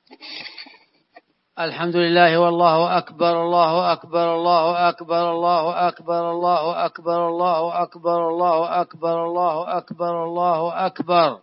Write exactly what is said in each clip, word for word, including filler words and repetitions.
الحمد لله والله أكبر الله أكبر الله أكبر الله أكبر الله أكبر الله أكبر الله أكبر الله أكبر الله أكبر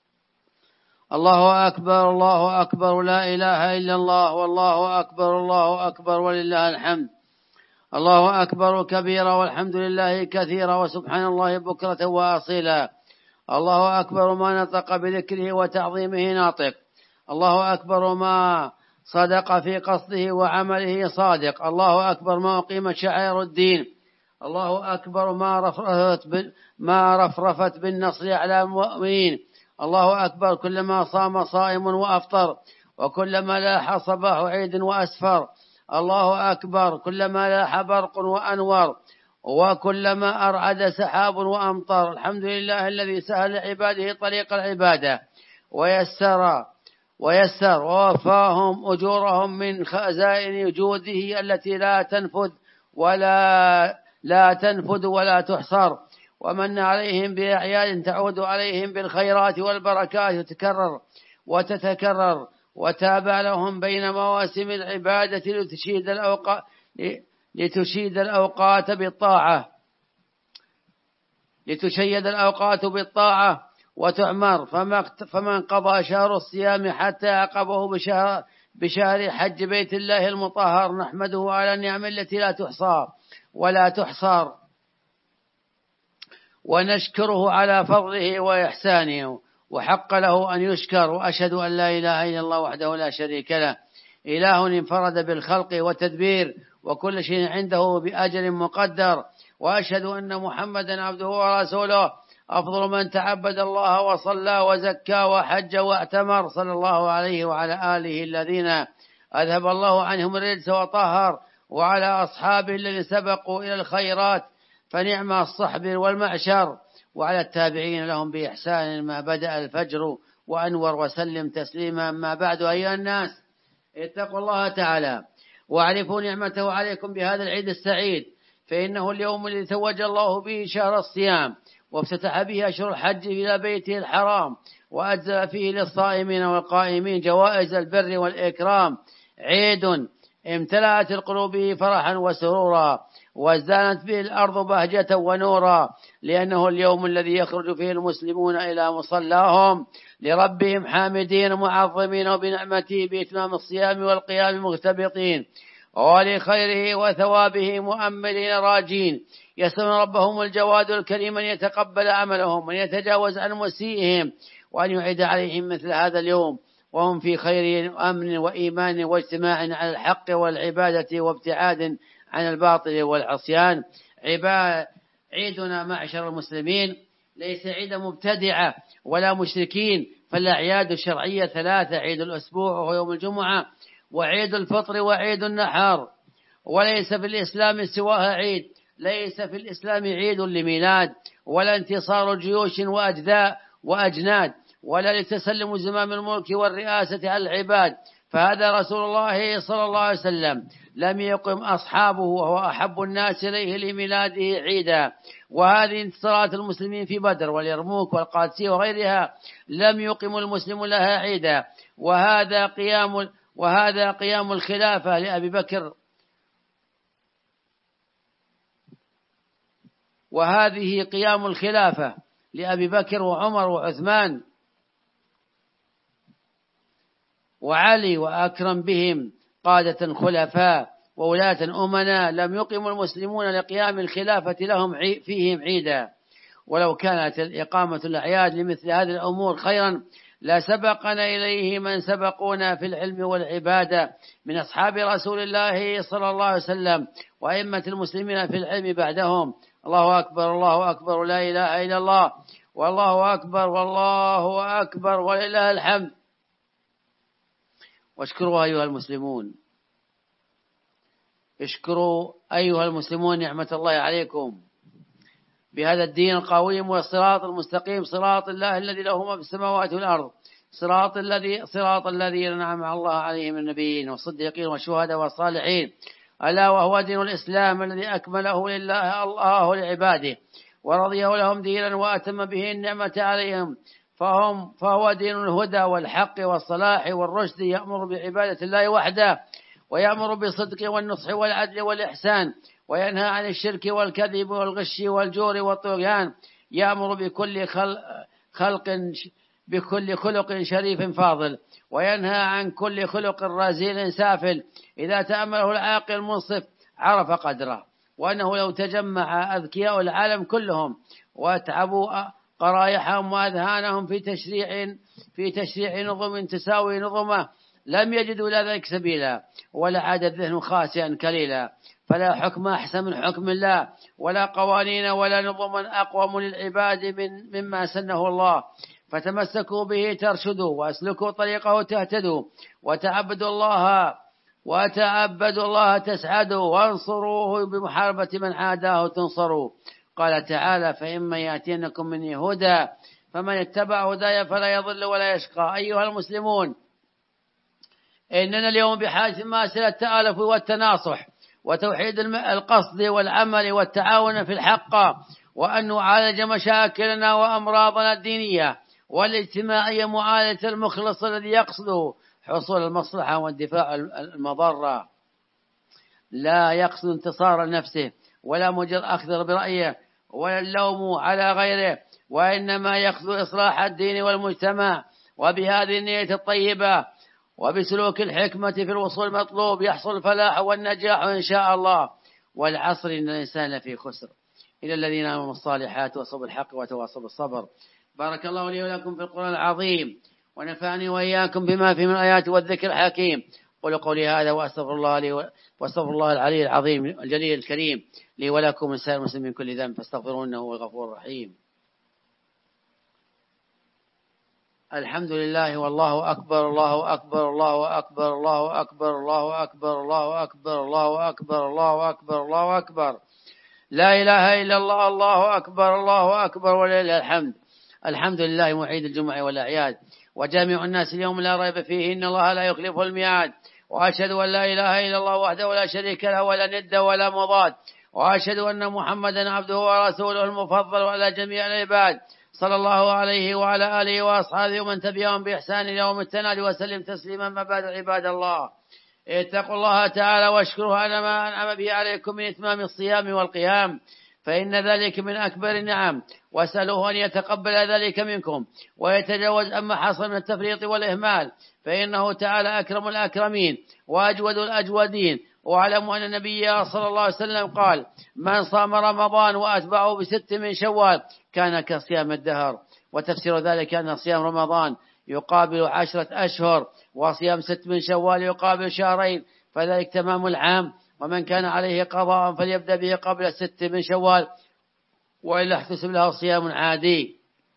الله أكبر الله أكبر لا إله إلا الله والله أكبر الله أكبر ولله الحمد. الله أكبر كبيرا والحمد لله كثيرا وسبحان الله بكرة وأصيلا. الله أكبر ما نطق بذكره وتعظيمه ناطق. الله أكبر ما صدق في قصده وعمله صادق. الله أكبر ما أقيمت شعائر الدين. الله أكبر ما رفرفت, ما رفرفت بالنصر على المؤمنين. الله أكبر كلما صام صائم وأفطر وكلما لاح صباح عيد وأسفر. الله أكبر كلما لاح برق وأنور وكلما أرعد سحاب وأمطر. الحمد لله الذي سهل عباده طريق العبادة ويسر ويسر ووفاهم أجورهم من خزائن جوده التي لا تنفذ ولا لا تنفذ ولا تحصر، ومن عليهم بأعياد تعود عليهم بالخيرات والبركات وتكرر وتتكرر، وتابع لهم بين مواسم العبادة لتشيد الأوقات لتشيد الأوقات بالطاعة لتشيد الأوقات بالطاعة وتعمر. فمن قضى شهر الصيام حتى عقبه بشهر, بشهر حج بيت الله المطهر نحمده على النعم التي لا تحصى ولا تحصر، ونشكره على فضله وإحسانه، وحق له أن يشكر. وأشهد أن لا إله إلا الله وحده لا شريك له، إله انفرد بالخلق والتدبير وكل شيء عنده بأجل مقدر. وأشهد أن محمدا عبده ورسوله أفضل من تعبد الله وصلى وزكى وحج واعتمر، صلى الله عليه وعلى آله الذين أذهب الله عنهم الرجس وطهر، وعلى أصحابه الذين سبقوا إلى الخيرات فنعم الصحب والمعشر، وعلى التابعين لهم بإحسان ما بدأ الفجر وأنور، وسلم تسليما. ما بعد أيها الناس اتقوا الله تعالى واعرفوا نعمته عليكم بهذا العيد السعيد، فإنه اليوم الذي توج الله به شهر الصيام وافتتح به أشهر الحج إلى بيته الحرام، وأجزل فيه للصائمين والقائمين جوائز البر والإكرام. عيد امتلأت القلوب به فرحا وسرورا، وازدانت به الأرض بهجة ونورا، لأنه اليوم الذي يخرج فيه المسلمون إلى مصلاهم لربهم حامدين معظمين، وبنعمته بإتمام الصيام والقيام مغتبطين، ولخيره وثوابه مؤملين راجين، يسألون ربهم الجواد الكريم أن يتقبل عملهم وأن يتجاوز عن مسيئهم، وأن يعيد عليهم مثل هذا اليوم وهم في خير أمن وإيمان واجتماع على الحق والعبادة وابتعاد عن الباطل والعصيان. عيدنا معشر المسلمين ليس عيد مبتدعة ولا مشركين، فالأعياد الشرعية ثلاثة: عيد الأسبوع وهو يوم الجمعة، وعيد الفطر، وعيد النحر. وليس في الإسلام سواها عيد، ليس في الإسلام عيد لميلاد ولا انتصار جيوش وأجداء وأجناد، ولا لتسلم زمام الملك والرئاسة على العباد، فهذا رسول الله صلى الله عليه وسلم لم يقم أصحابه وهو أحب الناس إليه لميلاده عيدا. وهذه انتصارات المسلمين في بدر واليرموك والقادسية وغيرها لم يقم المسلم لها عيدا. وهذا قيام وهذا قيام الخلافة لأبي بكر وهذه قيام الخلافة لأبي بكر وعمر وعثمان وعلي وأكرم بهم قادة خلفاء وولاة أمنا، لم يقم المسلمون لقيام الخلافة لهم فيهم عيدا. ولو كانت إقامة الأعياد لمثل هذه الأمور خيرا لسبقنا إليه من سبقونا في العلم والعبادة من أصحاب رسول الله صلى الله عليه وسلم وأئمة المسلمين في العلم بعدهم. الله أكبر الله أكبر لا إله إلا الله والله أكبر والله أكبر ولله الحمد. واشكروا أيها المسلمون اشكروا أيها المسلمون نعمة الله عليكم بهذا الدين القويم والصراط المستقيم، صراط الله الذي له ما في السماوات والأرض، صراط الذي صراط الذين أنعم الله عليهم من النبيين والصديقين والشهداء والصالحين، ألا وهو دين الإسلام الذي أكمله لله الله لعباده ورضيه لهم دينا وأتم به النعمة عليهم، فهم فهو دين الهدى والحق والصلاح والرشد، يأمر بعبادة الله وحده، ويأمر بالصدق والنصح والعدل والإحسان، وينهى عن الشرك والكذب والغش والجور والطغيان، يأمر بكل خلق بكل خلق شريف فاضل، وينهى عن كل خلق رذيل سافل. إذا تأمله العاقل المنصف عرف قدره، وأنه لو تجمع أذكياء العالم كلهم واتعبوا قرائحهم وأذهانهم في تشريع في تشريع نظم تساوي نظمه لم يجدوا إلى ذلك سبيلا، ولا عاد الذهن خاسئا كليلا. فلا حكم أحسن من حكم الله، ولا قوانين ولا نظما أقوم للعباد من مما سنه الله. فتمسكوا به ترشدوا، وأسلكوا طريقه تهتدوا، وتعبدوا الله وتعبدوا الله تسعدوا، وانصروه بمحاربة من عاداه تنصروا. قال تعالى: فإما يأتينكم مني هدى فمن اتبع هداي فلا يضل ولا يشقى. أيها المسلمون، إننا اليوم بحاجة ماسة التآلف والتناصح وتوحيد القصد والعمل والتعاون في الحق، وأن نعالج مشاكلنا وأمراضنا الدينية والاجتماعية معالجة المخلص الذي يقصد حصول المصلحة واندفاع المضرة، لا يقصد انتصار نفسه ولا مجرد أخذ برأيه ولا اللوم على غيره، وإنما يقصد إصلاح الدين والمجتمع. وبهذه النية الطيبة وبسلوك الحكمة في الوصول المطلوب يحصل الفلاح والنجاح إن شاء الله. والعصر إن الإنسان لفي خسر إلى الذين آمنوا الصالحات وصبوا الحق وتواصوا بالصبر. بارك الله لي ولكم في القرآن العظيم، ونفعني وإياكم بما فيه من الآيات والذكر الحكيم. قولوا قولي هذا وأستغفر الله لي وأستغفر الله العلي العظيم الجليل الكريم لي ولكم من سائر المسلمين من كل ذنب فاستغفروه إنه هو الغفور الرحيم. الحمد لله والله أكبر الله أكبر الله أكبر الله أكبر الله أكبر الله أكبر الله أكبر الله أكبر الله أكبر لا إله إلا الله الله أكبر الله أكبر ولله الحمد. الحمد لله معيد الجمع والأعياد وجامع الناس اليوم لا ريب فيه إن الله لا يخلف الميعاد. وأشهد أن لا إله إلا الله وحده لا شريك له ولا ند ولا مضاد، وأشهد أن محمدا عبده ورسوله المفضل على جميع العباد صلى الله عليه وعلى آله وأصحابه ومن تبعهم بإحسان إلى يوم التناد وسلم تسليما. ما بعد، عباد الله، اتقوا الله تعالى واشكروه على ما أنعم به عليكم من إتمام الصيام والقيام، فإن ذلك من أكبر النعم، واسألوه أن يتقبل ذلك منكم ويتجاوز أما حصل من التفريط والإهمال، فإنه تعالى أكرم الأكرمين وأجود الأجودين. واعلموا أن النبي صلى الله عليه وسلم قال: من صام رمضان وأتبعه بست من شوال كان كصيام الدهر. وتفسير ذلك أن صيام رمضان يقابل عشرة أشهر، وصيام ست من شوال يقابل شهرين، فذلك تمام العام. ومن كان عليه قضاء فليبدأ به قبل ست من شوال، وإلا احتسب له صيام عادي.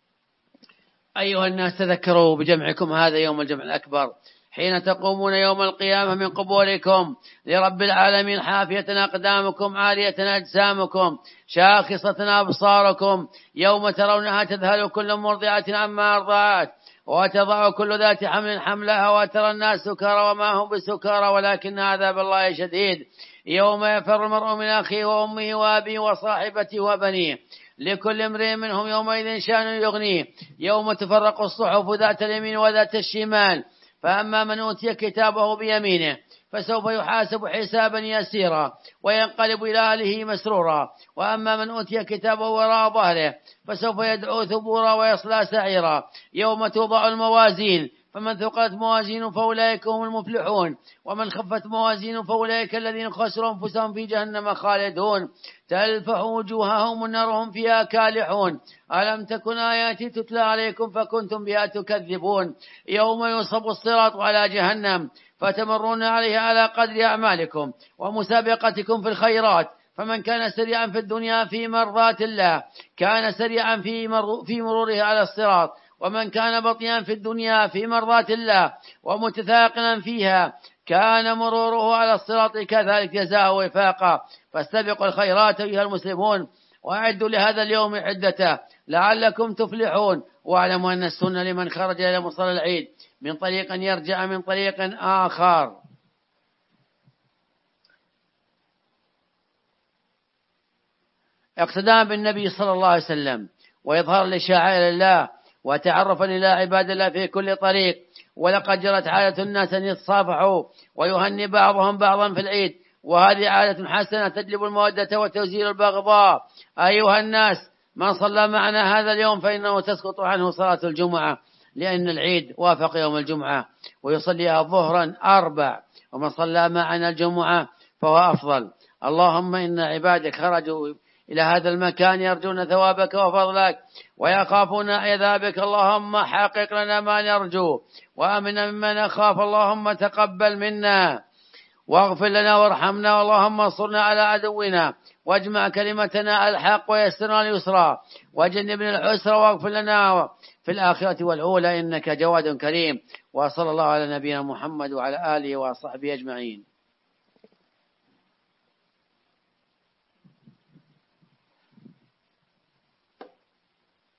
أيها الناس، تذكروا بجمعكم هذا يوم الجمع الأكبر، حين تقومون يوم القيامة من قبوركم لرب العالمين حافية أقدامكم عارية أجسامكم شاخصة أبصاركم، يوم ترونها تذهل كل مرضعة عما أرضعت وتضع كل ذات حمل حملها، وترى الناس سكارى وما هم بسكارى ولكن عذاب الله شديد. يوم يفر المرء من أخيه وأمه وأبيه وصاحبته وبنيه، لكل امرئ منهم يومئذ شأن يغنيه. يوم تفرق الصحف ذات اليمين وذات الشمال، فأما من أوتي كتابه بيمينه فسوف يحاسب حسابا يسيرا وينقلب إلى أهله مسرورا، وأما من أوتي كتابه وراء ظهره فسوف يدعو ثبورا ويصلى سعيرا. يوم توضع الموازين فمن ثقلت موازينه فأولئك هم المفلحون، ومن خفت موازينه فأولئك الذين خسروا أنفسهم في جهنم خالدون، تلفح وجوههم النار هم فيها كالحون. ألم تكن آياتي تتلى عليكم فكنتم بها تكذبون. يوم يصب الصراط على جهنم فتمرون عليها على قدر أعمالكم ومسابقتكم في الخيرات، فمن كان سريعا في الدنيا في مرضات الله كان سريعا في, مر... في مروره على الصراط، ومن كان بطيئا في الدنيا في مرضات الله ومتثاقلا فيها كان مروره على الصراط كذلك جزاء وفاقا. فاستبقوا الخيرات أيها المسلمون، وأعدوا لهذا اليوم عدته لعلكم تفلحون. واعلموا أن السنة لمن خرج إلى مصلى العيد من طريق يرجع من طريق آخر. اقتداء بالنبي صلى الله عليه وسلم وإظهار لشعائر الله وتعرفا إلى عباد الله في كل طريق. ولقد جرت عادة الناس أن يتصافحوا ويهني بعضهم بعضا في العيد، وهذه عادة حسنة تجلب المودة وتزيل البغضاء. أيها الناس، من صلى معنا هذا اليوم فإنه تسقط عنه صلاة الجمعة، لأن العيد وافق يوم الجمعة، ويصليها ظهرا أربع، ومن صلى معنا الجمعة فهو أفضل. اللهم إن عبادك خرجوا إلى هذا المكان يرجون ثوابك وفضلك ويخافون عذابك، اللهم حقق لنا ما نرجو وأمنا مما نخاف. اللهم تقبل منا واغفر لنا وارحمنا، اللهم انصرنا على عدونا واجمع كلمتنا على الحق ويسرنا اليسرى وجنبنا العسرى، واغفر لنا في الآخرة والأولى إنك جواد كريم. وصلى الله على نبينا محمد وعلى آله وصحبه أجمعين.